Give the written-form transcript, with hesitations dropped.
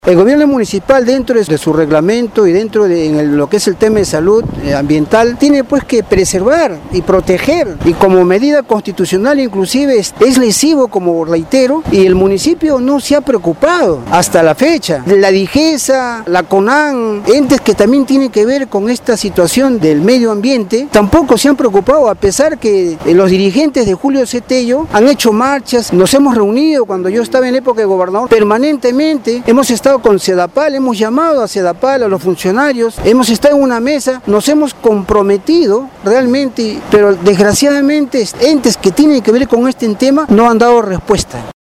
El gobierno municipal, dentro de su reglamento y dentro de lo que es el tema de salud ambiental, tiene pues que preservar y proteger, y como medida constitucional inclusive es lesivo, como reitero, y el municipio no se ha preocupado hasta la fecha. La DIGESA, la CONAN, entes que también tienen que ver con esta situación del medio ambiente, tampoco se han preocupado, a pesar que los dirigentes de Julio C. Tello han hecho marchas, nos hemos reunido cuando yo estaba en época de gobernador, permanentemente hemos estado con Sedapal, hemos llamado a Sedapal, a los funcionarios, hemos estado en una mesa, nos hemos comprometido realmente, pero desgraciadamente entes que tienen que ver con este tema no han dado respuesta.